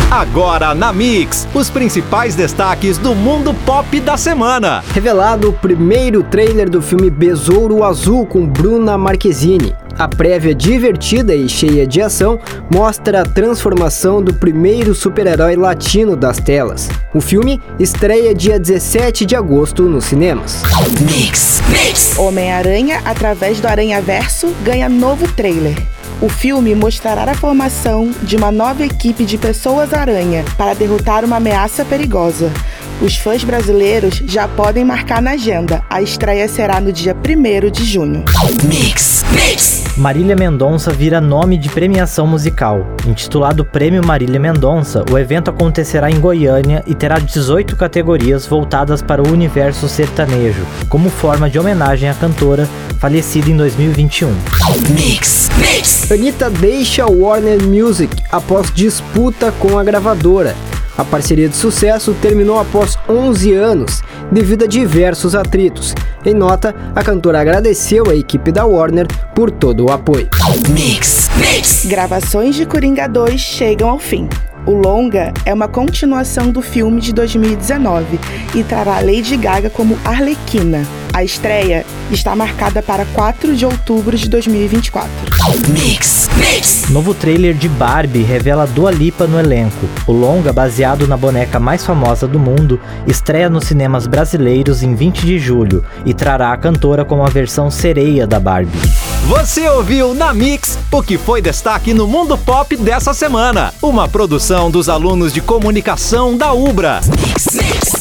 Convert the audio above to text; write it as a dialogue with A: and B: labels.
A: Agora na Mix, os principais destaques do mundo pop da semana.
B: Revelado o primeiro trailer do filme Besouro Azul com Bruna Marquezine. A prévia divertida e cheia de ação mostra a transformação do primeiro super-herói latino das telas. O filme estreia dia 17 de agosto nos cinemas.
C: Mix. Homem-Aranha, através do Aranhaverso, ganha novo trailer. O filme mostrará a formação de uma nova equipe de pessoas-aranha para derrotar uma ameaça perigosa. Os fãs brasileiros já podem marcar na agenda. A estreia será no dia 1º de junho.
D: Mix. Marília Mendonça vira nome de premiação musical. Intitulado Prêmio Marília Mendonça, o evento acontecerá em Goiânia e terá 18 categorias voltadas para o universo sertanejo, como forma de homenagem à cantora, falecida em 2021.
B: Mix. Anitta deixa a Warner Music após disputa com a gravadora. A parceria de sucesso terminou após 11 anos, devido a diversos atritos. Em nota, a cantora agradeceu a equipe da Warner por todo o apoio.
D: Mix.
C: Gravações de Coringa 2 chegam ao fim. O longa é uma continuação do filme de 2019 e trará Lady Gaga como Arlequina. A estreia está marcada para 4 de outubro de 2024.
D: Mix. Novo trailer de Barbie revela Dua Lipa no elenco. O longa, baseado na boneca mais famosa do mundo, estreia nos cinemas brasileiros em 20 de julho e trará a cantora como a versão sereia da Barbie.
A: Você ouviu na Mix o que foi destaque no mundo pop dessa semana. Uma produção dos alunos de comunicação da Ubra.
D: Mix.